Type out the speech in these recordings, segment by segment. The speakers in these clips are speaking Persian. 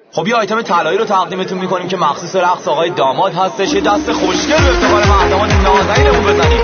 خب یه آیتم طلایی رو تقدیمتون میکنیم که مخصوص رقص آقای داماد هستش. یه دست خوشگل به افتخار مهداماد نازنینمون بزنیم.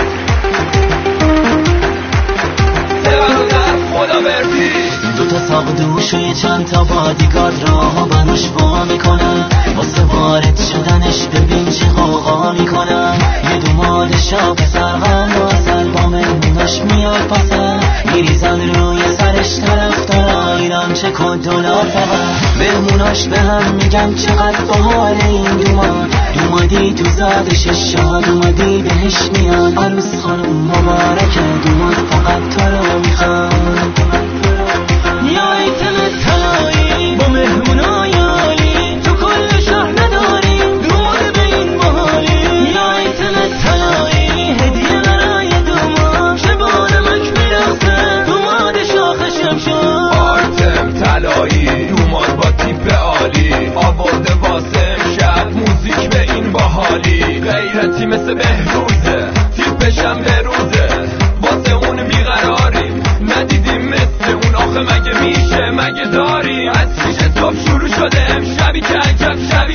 خدا برسی دو تا ساق دوش و یه چند تا بادیگارد راها براش وا میکنن، واسه وارد شدنش ببین چه غوغا میکنن. یه دوماد شاق سرغم واسه با مهموناش میاد پاسه، میریزن روی سرش طرفدارا ایران چه کد دلار فقط. مهموناش به هم میگن چقدر باحال این دومادی تو زادش شاد اومدی بهش میاد. عروس خانم مبارکه دوماد فقط تو رو میخواد. یا ایتم طلایی با مهمونای عالی تو کل شهر نداریم دوماد به این باحالی. یا ایتم طلایی هدیه برای دوماد شبانه مک میرسه دوماد شاخ شمشاد. آیتم طلایی دوماد با تیپ عالی آورده واسه امشب موزیک به این باحالی. غیرتی مثل بهروزه تیپشم بروزه واسه اون بیقراریم ندیدیم مثل اون آخه مگه میشه مگه داریم. از پیش صبح شروع شده امشبی که عجب شبی